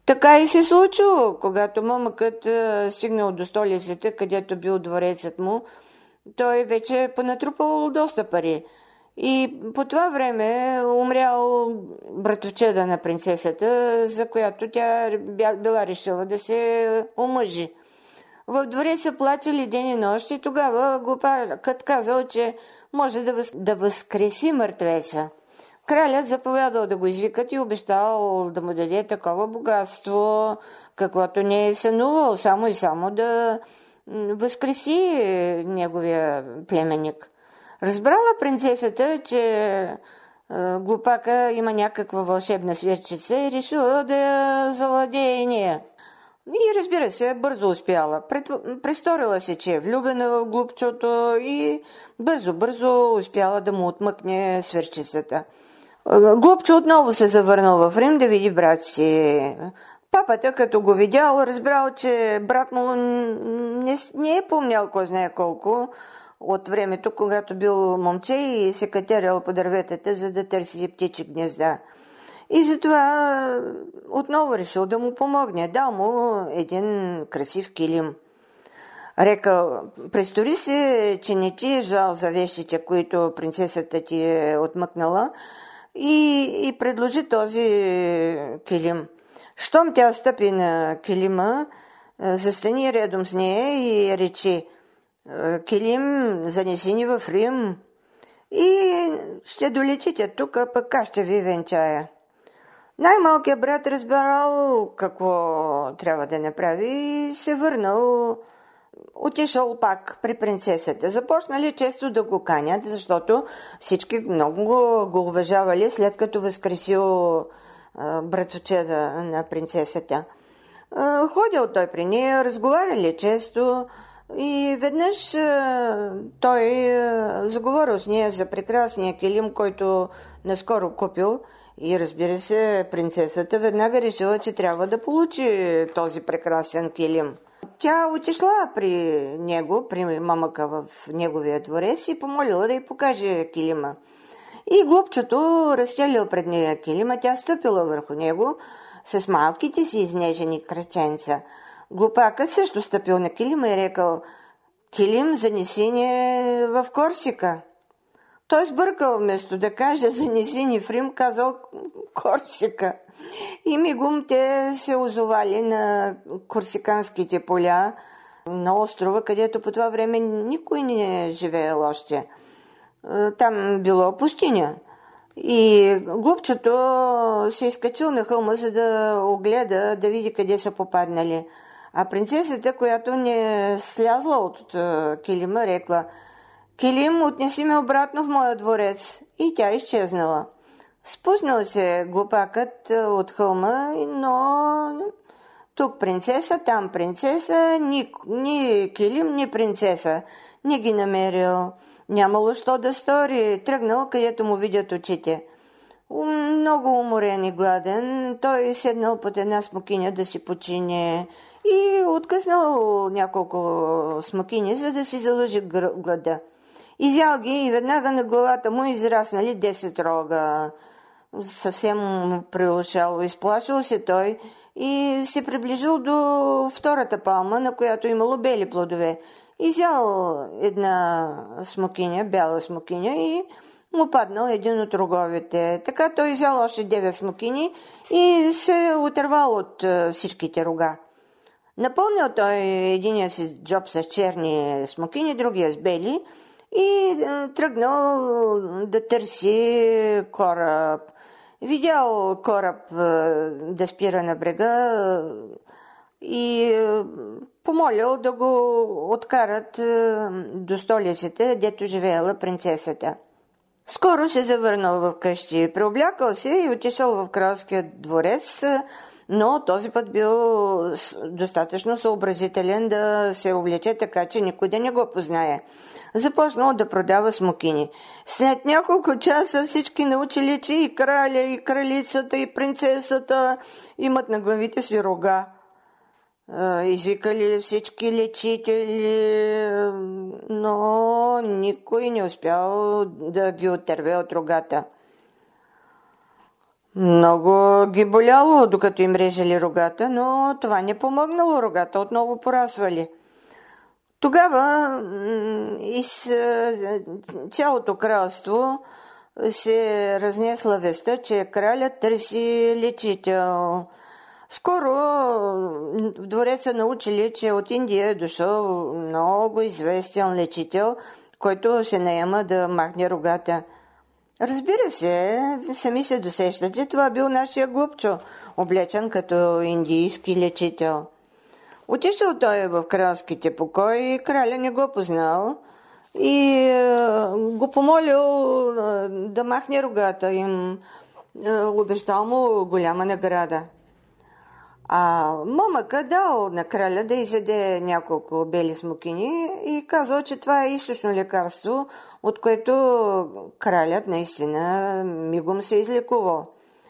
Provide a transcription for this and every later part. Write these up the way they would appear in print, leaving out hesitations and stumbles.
Така и се случило, когато мъмъкът стигнал до столицата, където бил дворецът му, той вече е понатрупал доста пари. И по това време умрял братовчеда на принцесата, за която тя била решила да се омъжи. В двореца плачели ден и нощ и тогава глупакът казал, че може да възкреси мъртвеца. Кралят заповядал да го извикат и обещал да му даде такова богатство, каквото не е сънувал, само и само да възкреси неговия племенник. Разбрала принцесата, че глупака има някаква вълшебна свирчица и решила да я завладее и нея. И разбира се, бързо успяла. Престорила се, че е влюбена в глупчото и бързо успяла да му отмъкне свирчицата. Глупчо отново се завърнал в Рим да види брат си. Папата, като го видял, разбрал, че брат му не е помнял кой знае колко от времето, когато бил момче и се катерял по дърветата, за да търси птичи гнезда. И затова отново решил да му помогне. Дал му един красив килим. Рекал, престори се, че не ти е жал за вещите, които принцесата ти е отмъкнала, и предложи този килим. Щом тя стъпи на килима, застани редом с нея и речи, килим, занеси ни в Рим и ще долетите тук, пък аз ще ви венчая. Най-малкият брат разбрал какво трябва да направи и се върнал, отишъл пак при принцесата. Започнали често да го канят, защото всички много го уважавали, след като възкресил братовчеда на принцесата. Ходил той при нея, разговаряли често и веднъж той заговорил с нея за прекрасния килим, който наскоро купил. И разбира се, принцесата веднага решила, че трябва да получи този прекрасен килим. Тя отишла при него, при мамъка в неговия дворец и помолила да й покаже килима. И глупчето разстелил пред нея килима, тя стъпила върху него с малките си изнежени краченца. Глупакът също стъпил на килима и рекал, килим занеси ни в Корсика. Той сбъркал, вместо да каже занеси ни в Рим, казал Корсика. И мигом те се озовали на корсиканските поля, на острова, където по това време никой не е живеел още. Там било пустиня. И глупчето се изкачил на хълма, за да огледа, да види къде са попаднали. А принцесата, която не е слязла от килима, рекла, килим, отнеси ме обратно в моя дворец. И тя изчезнала. Спуснал се глупакът от хълма, но тук принцеса, там принцеса, ни килим, ни принцеса. Не ги намерил. Нямало що да стори. Тръгнал, където му видят очите. Много уморен и гладен, той седнал под една смокиня да си почине и откъснал няколко смокини, за да си залъжи глада. Изял ги и веднага на главата му израснали 10 рога. Съвсем прилушало, изплашил се той и се приближил до втората палма, на която имало бели плодове. Изял една смокиня, бяла смокиня и му паднал един от роговете. Така той изял още 9 смокини и се отървал от всичките рога. Напълнил той единия си джоб с черни смокини, другия с бели и тръгнал да търси кораб. Видял кораб да спира на брега и помолил да го откарат до столицата, дето живеела принцесата. Скоро се завърнал в къщи, преоблякал се и отишъл в кралския дворец, но този път бил достатъчно съобразителен да се облече така, че никой да не го познае. Започнал да продава смокини. След няколко часа всички научили, че и краля, и кралицата, и принцесата имат на главите си рога. Извикали всички лечители, но никой не успял да ги отърве от рогата. Много ги боляло, докато им режели рогата, но това не помогнало, рогата отново порасвали. Тогава из цялото кралство се разнесла веста, че кралят търси лечител. Скоро в двореца научили, че от Индия е дошъл много известен лечител, който се наема да махне рогата. Разбира се, сами се досещате, това бил нашия глупчо, облечен като индийски лечител. Отишъл той в кралските покои, краля не го познал и го помолил да махне рогата им, обещал му голяма награда. А момъка дал на краля да изяде няколко бели смокини и казал, че това е източно лекарство, от което кралят наистина мигом се излекувал.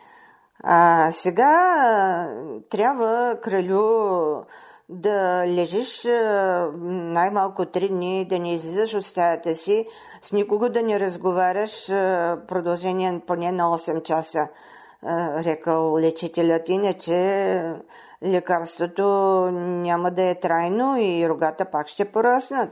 А сега трябва, кралю, да лежиш най-малко 3 дни, да не излизаш от стаята си, с никого да не разговаряш продължение поне на 8 часа, рекал лечителят, иначе лекарството няма да е трайно и рогата пак ще пораснат.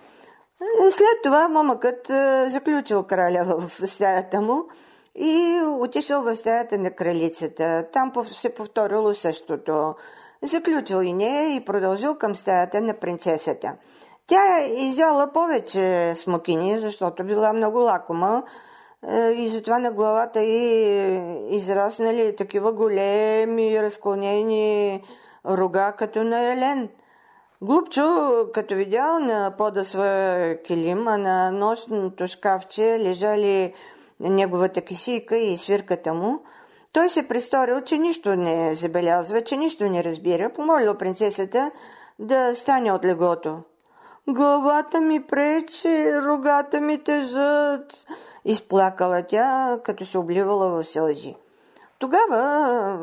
След това момъкът заключил краля в стаята му и отишъл в стаята на кралицата. Там се повторило същото. Заключил и нея и продължил към стаята на принцесата. Тя изяла повече смокини, защото била много лакома и затова на главата й израснали такива големи разклонени рога, като на елен. Глупчо, като видял на пода своя килим, а на нощното шкафче лежали неговата кисийка и свирката му, той се престорил, че нищо не забелязва, че нищо не разбира, помолил принцесата да стане от леглото. Главата ми пречи, рогата ми тежат, изплакала тя, като се обливала в сълзи. Тогава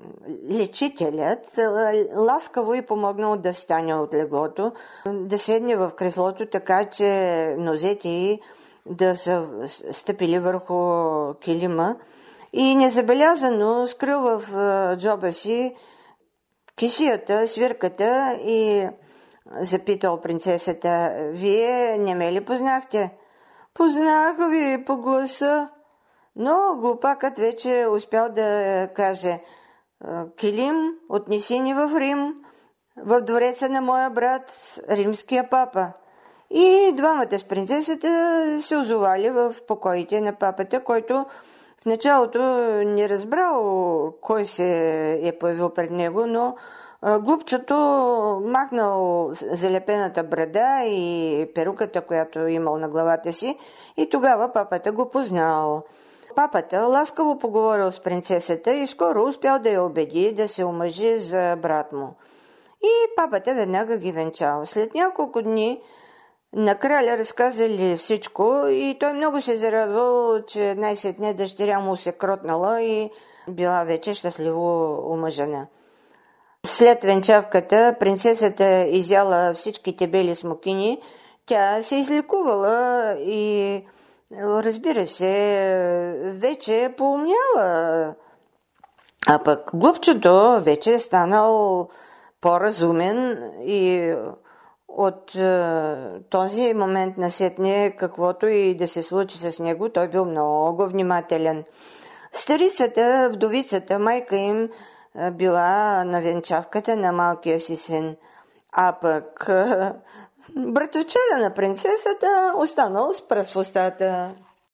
лечителят ласкаво й помогнал да стане от леглото, да седне в креслото, така че нозете й да са стъпили върху килима и незабелязано скрил в джоба си кисията, свирката и запитал принцесата: "Вие не ме ли познахте?" "Познах ви по гласа." Но глупакът вече успял да каже: "Килим, отнеси ни в Рим, в двореца на моя брат, римския папа." И двамата с принцесата се озовали в покоите на папата, който в началото не разбрал кой се е появил пред него, но глупчето махнал залепената брада и перуката, която имал на главата си, и тогава папата го познал. Папата ласкаво поговорил с принцесата и скоро успял да я убеди да се омъжи за брат му. И папата веднага ги венчал. След няколко дни на краля разказали всичко и той много се зарадвал, че най-сетне дъщеря му се кротнала и била вече щастливо омъжена. След венчавката принцесата изяла всичките бели смокини, тя се излекувала и, разбира се, вече поумняла. А пък глупчето вече е станал по-разумен и от този момент насетне, каквото и да се случи с него, той бил много внимателен. Старицата, вдовицата, майка им била на венчавката на малкия си син, а пък братовчеда на принцесата останал с пръст в устата.